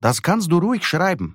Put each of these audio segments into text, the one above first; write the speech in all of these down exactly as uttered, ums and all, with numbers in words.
Das kannst du ruhig schreiben.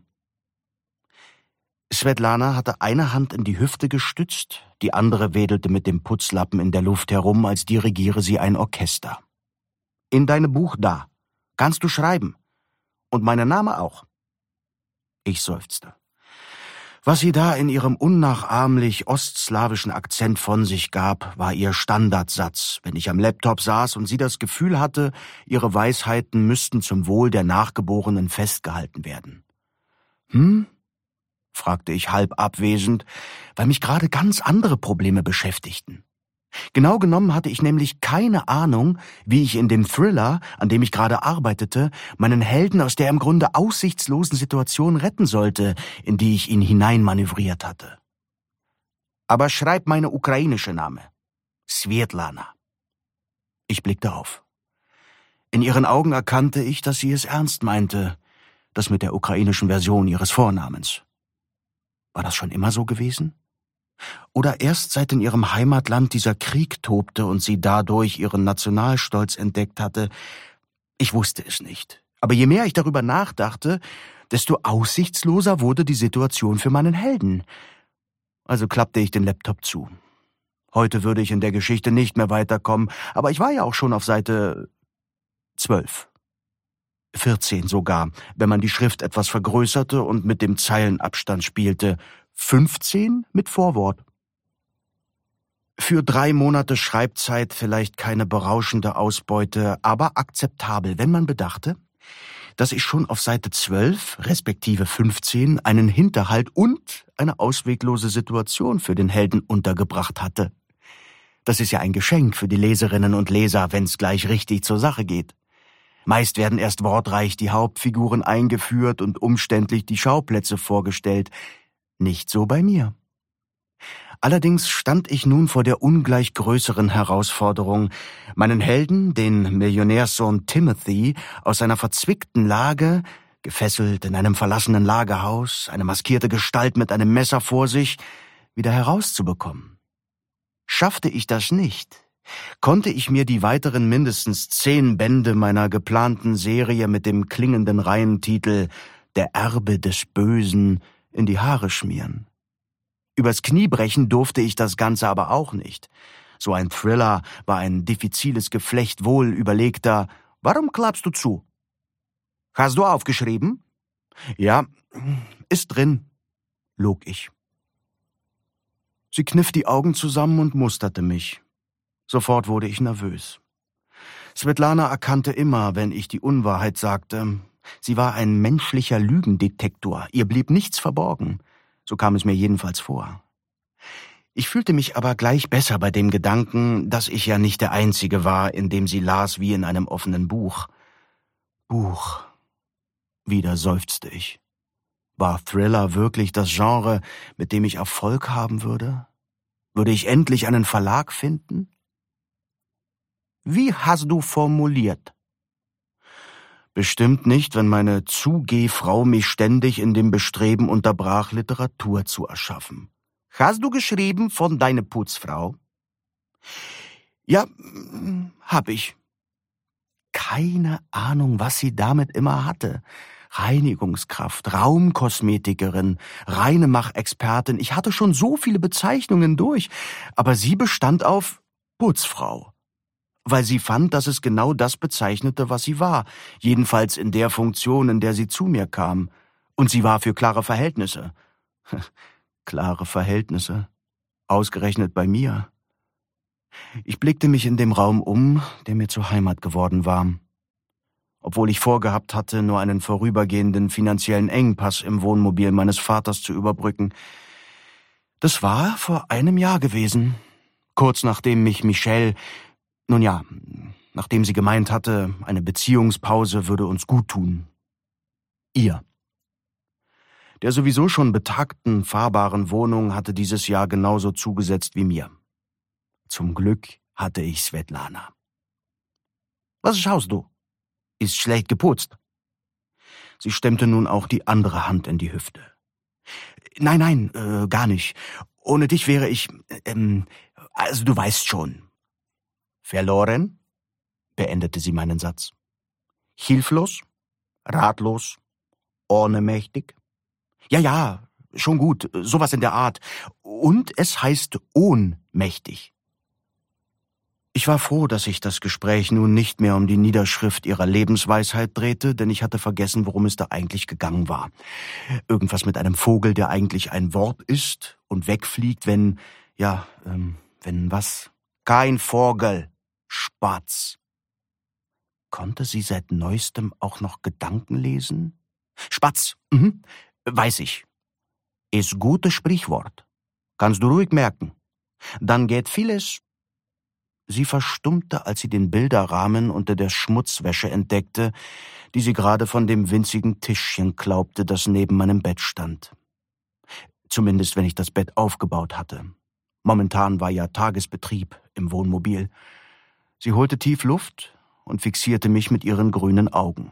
Svetlana hatte eine Hand in die Hüfte gestützt, die andere wedelte mit dem Putzlappen in der Luft herum, als dirigiere sie ein Orchester. In deinem Buch da. Kannst du schreiben. Und mein Name auch. Ich seufzte. Was sie da in ihrem unnachahmlich ostslawischen Akzent von sich gab, war ihr Standardsatz, wenn ich am Laptop saß und sie das Gefühl hatte, ihre Weisheiten müssten zum Wohl der Nachgeborenen festgehalten werden. Hm? Fragte ich halb abwesend, weil mich gerade ganz andere Probleme beschäftigten. Genau genommen hatte ich nämlich keine Ahnung, wie ich in dem Thriller, an dem ich gerade arbeitete, meinen Helden aus der im Grunde aussichtslosen Situation retten sollte, in die ich ihn hineinmanövriert hatte. Aber schreib meine ukrainische Name. Svetlana. Ich blickte auf. In ihren Augen erkannte ich, dass sie es ernst meinte, das mit der ukrainischen Version ihres Vornamens. War das schon immer so gewesen? Oder erst seit in ihrem Heimatland dieser Krieg tobte und sie dadurch ihren Nationalstolz entdeckt hatte? Ich wusste es nicht. Aber je mehr ich darüber nachdachte, desto aussichtsloser wurde die Situation für meinen Helden. Also klappte ich den Laptop zu. Heute würde ich in der Geschichte nicht mehr weiterkommen, aber ich war ja auch schon auf Seite zwölf. vierzehn sogar, wenn man die Schrift etwas vergrößerte und mit dem Zeilenabstand spielte. fünfzehn mit Vorwort. Für drei Monate Schreibzeit vielleicht keine berauschende Ausbeute, aber akzeptabel, wenn man bedachte, dass ich schon auf Seite zwölf, respektive fünfzehn, einen Hinterhalt und eine ausweglose Situation für den Helden untergebracht hatte. Das ist ja ein Geschenk für die Leserinnen und Leser, wenn's gleich richtig zur Sache geht. Meist werden erst wortreich die Hauptfiguren eingeführt und umständlich die Schauplätze vorgestellt. Nicht so bei mir. Allerdings stand ich nun vor der ungleich größeren Herausforderung, meinen Helden, den Millionärssohn Timothy, aus seiner verzwickten Lage, gefesselt in einem verlassenen Lagerhaus, eine maskierte Gestalt mit einem Messer vor sich, wieder herauszubekommen. Schaffte ich das nicht, konnte ich mir die weiteren mindestens zehn Bände meiner geplanten Serie mit dem klingenden Reihentitel »Der Erbe des Bösen« in die Haare schmieren. Übers Knie brechen durfte ich das Ganze aber auch nicht. So ein Thriller war ein diffiziles Geflecht wohl überlegter »Warum klappst du zu?« »Hast du aufgeschrieben?« »Ja, ist drin«, log ich. Sie kniff die Augen zusammen und musterte mich. Sofort wurde ich nervös. Svetlana erkannte immer, wenn ich die Unwahrheit sagte. Sie war ein menschlicher Lügendetektor, ihr blieb nichts verborgen. So kam es mir jedenfalls vor. Ich fühlte mich aber gleich besser bei dem Gedanken, dass ich ja nicht der Einzige war, in dem sie las wie in einem offenen Buch. Buch. Wieder seufzte ich. War Thriller wirklich das Genre, mit dem ich Erfolg haben würde? Würde ich endlich einen Verlag finden? Wie hast du formuliert? Bestimmt nicht, wenn meine Zugehfrau mich ständig in dem Bestreben unterbrach, Literatur zu erschaffen. Hast du geschrieben von deiner Putzfrau? Ja, hab ich. Keine Ahnung, was sie damit immer hatte. Reinigungskraft, Raumkosmetikerin, Reinmachexpertin. Ich hatte schon so viele Bezeichnungen durch, aber sie bestand auf Putzfrau. Weil sie fand, dass es genau das bezeichnete, was sie war, jedenfalls in der Funktion, in der sie zu mir kam. Und sie war für klare Verhältnisse. Klare Verhältnisse. Ausgerechnet bei mir. Ich blickte mich in dem Raum um, der mir zur Heimat geworden war. Obwohl ich vorgehabt hatte, nur einen vorübergehenden finanziellen Engpass im Wohnmobil meines Vaters zu überbrücken. Das war vor einem Jahr gewesen, kurz nachdem mich Michelle, nun ja, nachdem sie gemeint hatte, eine Beziehungspause würde uns gut tun. Ihr. Der sowieso schon betagten, fahrbaren Wohnung hatte dieses Jahr genauso zugesetzt wie mir. Zum Glück hatte ich Svetlana. Was schaust du? Ist schlecht geputzt. Sie stemmte nun auch die andere Hand in die Hüfte. Nein, nein, äh, gar nicht. Ohne dich wäre ich, ähm, also du weißt schon. Verloren? Beendete sie meinen Satz. Hilflos? Ratlos? Ohnmächtig? Ja, ja, schon gut, sowas in der Art. Und es heißt ohnmächtig. Ich war froh, dass sich das Gespräch nun nicht mehr um die Niederschrift ihrer Lebensweisheit drehte, denn ich hatte vergessen, worum es da eigentlich gegangen war. Irgendwas mit einem Vogel, der eigentlich ein Wort ist und wegfliegt, wenn, ja, ähm, wenn was? Kein Vogel, Spatz. Konnte sie seit Neuestem auch noch Gedanken lesen? Spatz, mhm, weiß ich. Ist gutes Sprichwort. Kannst du ruhig merken. Dann geht vieles. Sie verstummte, als sie den Bilderrahmen unter der Schmutzwäsche entdeckte, die sie gerade von dem winzigen Tischchen klaubte, das neben meinem Bett stand. Zumindest, wenn ich das Bett aufgebaut hatte. Momentan war ja Tagesbetrieb im Wohnmobil. Sie holte tief Luft und fixierte mich mit ihren grünen Augen.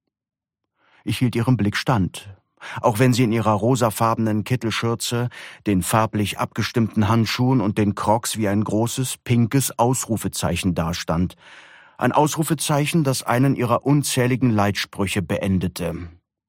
Ich hielt ihrem Blick stand, auch wenn sie in ihrer rosafarbenen Kittelschürze, den farblich abgestimmten Handschuhen und den Crocs wie ein großes, pinkes Ausrufezeichen dastand. Ein Ausrufezeichen, das einen ihrer unzähligen Leitsprüche beendete.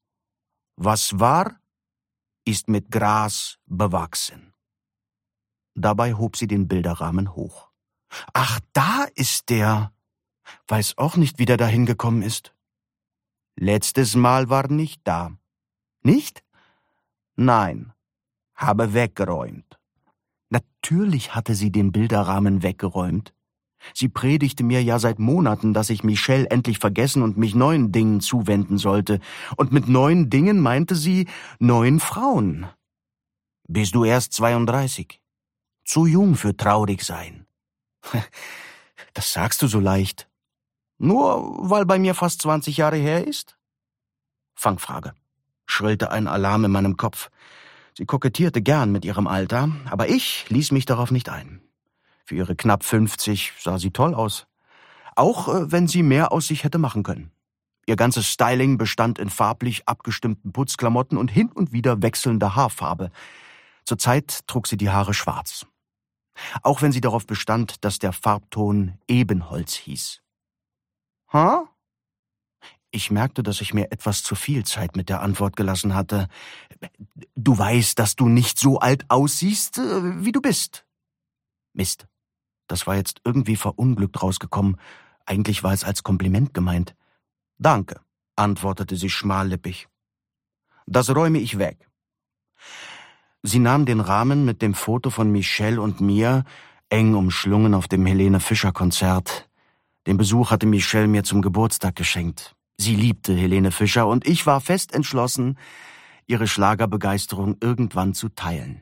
Was war, ist mit Gras bewachsen. Dabei hob sie den Bilderrahmen hoch. Ach, da ist der. Weiß auch nicht, wie der dahin gekommen ist. Letztes Mal war nicht da. Nicht? Nein, habe weggeräumt. Natürlich hatte sie den Bilderrahmen weggeräumt. Sie predigte mir ja seit Monaten, dass ich Michelle endlich vergessen und mich neuen Dingen zuwenden sollte. Und mit neuen Dingen meinte sie neuen Frauen. Bist du erst zweiunddreißig? Zu jung für traurig sein. Das sagst du so leicht. Nur weil bei mir fast zwanzig Jahre her ist? Fangfrage. Schrillte ein Alarm in meinem Kopf. Sie kokettierte gern mit ihrem Alter, aber ich ließ mich darauf nicht ein. Für ihre knapp fünfzig sah sie toll aus. Auch äh, wenn sie mehr aus sich hätte machen können. Ihr ganzes Styling bestand in farblich abgestimmten Putzklamotten und hin und wieder wechselnder Haarfarbe. Zurzeit trug sie die Haare schwarz. Auch wenn sie darauf bestand, dass der Farbton Ebenholz hieß. Ha? Ich merkte, dass ich mir etwas zu viel Zeit mit der Antwort gelassen hatte. Du weißt, dass du nicht so alt aussiehst, wie du bist. Mist. Das war jetzt irgendwie verunglückt rausgekommen. Eigentlich war es als Kompliment gemeint. Danke, antwortete sie schmallippig. Das räume ich weg. Sie nahm den Rahmen mit dem Foto von Michelle und mir, eng umschlungen auf dem Helene Fischer Konzert. Den Besuch hatte Michelle mir zum Geburtstag geschenkt. Sie liebte Helene Fischer und ich war fest entschlossen, ihre Schlagerbegeisterung irgendwann zu teilen.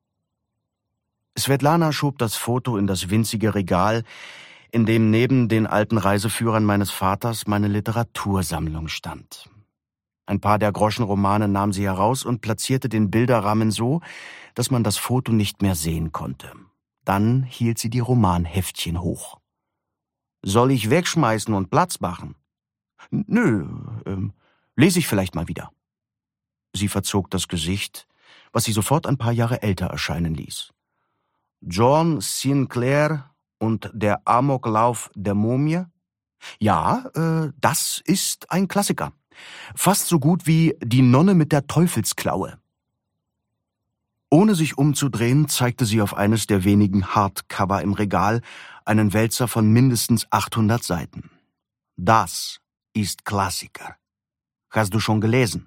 Svetlana schob das Foto in das winzige Regal, in dem neben den alten Reiseführern meines Vaters meine Literatursammlung stand. Ein paar der Groschenromane nahm sie heraus und platzierte den Bilderrahmen so, dass man das Foto nicht mehr sehen konnte. Dann hielt sie die Romanheftchen hoch. Soll ich wegschmeißen und Platz machen? Nö, ähm, lese ich vielleicht mal wieder. Sie verzog das Gesicht, was sie sofort ein paar Jahre älter erscheinen ließ. John Sinclair und der Amoklauf der Mumie? Ja, äh, das ist ein Klassiker. Fast so gut wie Die Nonne mit der Teufelsklaue. Ohne sich umzudrehen, zeigte sie auf eines der wenigen Hardcover im Regal einen Wälzer von mindestens achthundert Seiten. Das ist Klassiker. Hast du schon gelesen?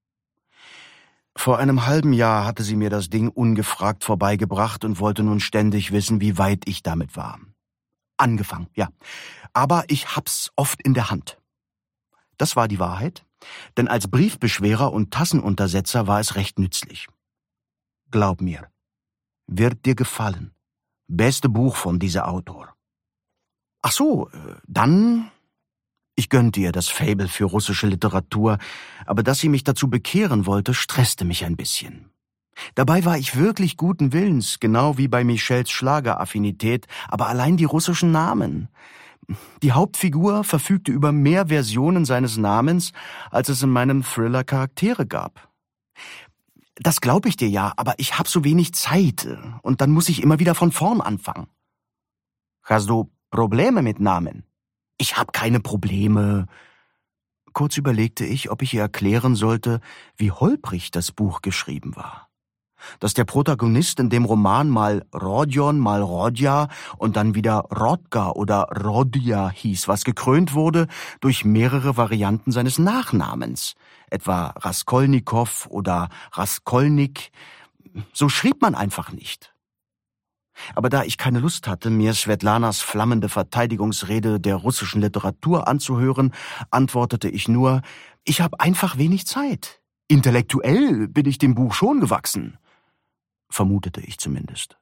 Vor einem halben Jahr hatte sie mir das Ding ungefragt vorbeigebracht und wollte nun ständig wissen, wie weit ich damit war. Angefangen, ja. Aber ich hab's oft in der Hand. Das war die Wahrheit, denn als Briefbeschwerer und Tassenuntersetzer war es recht nützlich. Glaub mir, wird dir gefallen. Beste Buch von dieser Autor. Ach so, dann... Ich gönnte ihr das Faible für russische Literatur, aber dass sie mich dazu bekehren wollte, stresste mich ein bisschen. Dabei war ich wirklich guten Willens, genau wie bei Michelles Schlageraffinität, aber allein die russischen Namen. Die Hauptfigur verfügte über mehr Versionen seines Namens, als es in meinem Thriller Charaktere gab. Das glaube ich dir ja, aber ich habe so wenig Zeit und dann muss ich immer wieder von vorn anfangen. Hast du Probleme mit Namen? Ich habe keine Probleme. Kurz überlegte ich, ob ich ihr erklären sollte, wie holprig das Buch geschrieben war. Dass der Protagonist in dem Roman mal Rodion, mal Rodja und dann wieder Rodger oder Rodja hieß, was gekrönt wurde durch mehrere Varianten seines Nachnamens, etwa Raskolnikow oder Raskolnik. So schrieb man einfach nicht. Aber da ich keine Lust hatte, mir Svetlanas flammende Verteidigungsrede der russischen Literatur anzuhören, antwortete ich nur, ich habe einfach wenig Zeit. Intellektuell bin ich dem Buch schon gewachsen. Vermutete ich zumindest.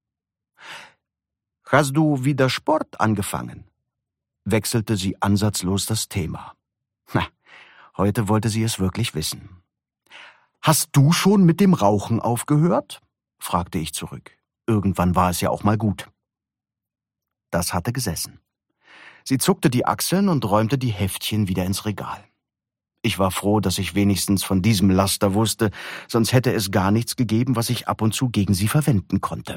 Hast du wieder Sport angefangen? Wechselte sie ansatzlos das Thema. Na, heute wollte sie es wirklich wissen. Hast du schon mit dem Rauchen aufgehört? Fragte ich zurück. Irgendwann war es ja auch mal gut. Das hatte gesessen. Sie zuckte die Achseln und räumte die Heftchen wieder ins Regal. Ich war froh, dass ich wenigstens von diesem Laster wusste, sonst hätte es gar nichts gegeben, was ich ab und zu gegen sie verwenden konnte.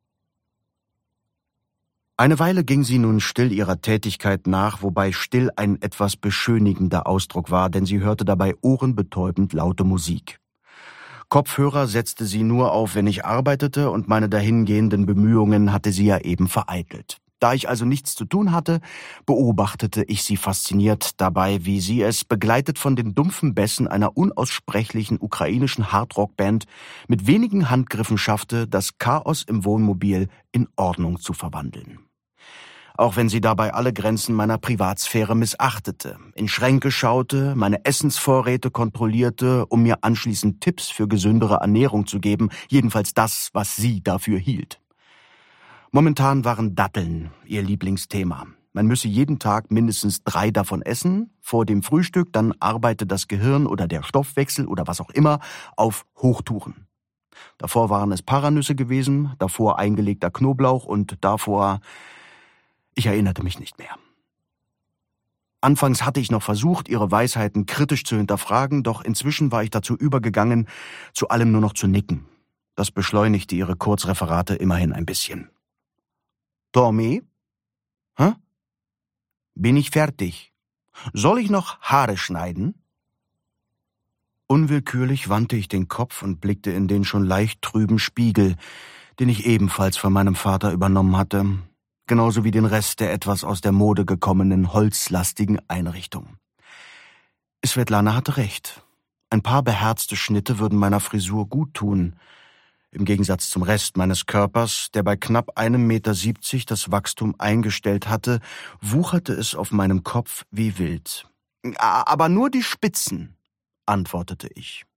Eine Weile ging sie nun still ihrer Tätigkeit nach, wobei still ein etwas beschönigender Ausdruck war, denn sie hörte dabei ohrenbetäubend laute Musik. Kopfhörer setzte sie nur auf, wenn ich arbeitete, und meine dahingehenden Bemühungen hatte sie ja eben vereitelt. Da ich also nichts zu tun hatte, beobachtete ich sie fasziniert dabei, wie sie es, begleitet von den dumpfen Bässen einer unaussprechlichen ukrainischen Hardrock-Band, mit wenigen Handgriffen schaffte, das Chaos im Wohnmobil in Ordnung zu verwandeln. Auch wenn sie dabei alle Grenzen meiner Privatsphäre missachtete, in Schränke schaute, meine Essensvorräte kontrollierte, um mir anschließend Tipps für gesündere Ernährung zu geben, jedenfalls das, was sie dafür hielt. Momentan waren Datteln ihr Lieblingsthema. Man müsse jeden Tag mindestens drei davon essen, vor dem Frühstück, dann arbeite das Gehirn oder der Stoffwechsel oder was auch immer auf Hochtouren. Davor waren es Paranüsse gewesen, davor eingelegter Knoblauch und davor... Ich erinnerte mich nicht mehr. Anfangs hatte ich noch versucht, ihre Weisheiten kritisch zu hinterfragen, doch inzwischen war ich dazu übergegangen, zu allem nur noch zu nicken. Das beschleunigte ihre Kurzreferate immerhin ein bisschen. Tommy? Hä? Bin ich fertig? Soll ich noch Haare schneiden? Unwillkürlich wandte ich den Kopf und blickte in den schon leicht trüben Spiegel, den ich ebenfalls von meinem Vater übernommen hatte, genauso wie den Rest der etwas aus der Mode gekommenen holzlastigen Einrichtung. Svetlana hatte recht. Ein paar beherzte Schnitte würden meiner Frisur gut tun. Im Gegensatz zum Rest meines Körpers, der bei knapp einem Meter siebzig das Wachstum eingestellt hatte, wucherte es auf meinem Kopf wie wild. Aber nur die Spitzen, antwortete ich.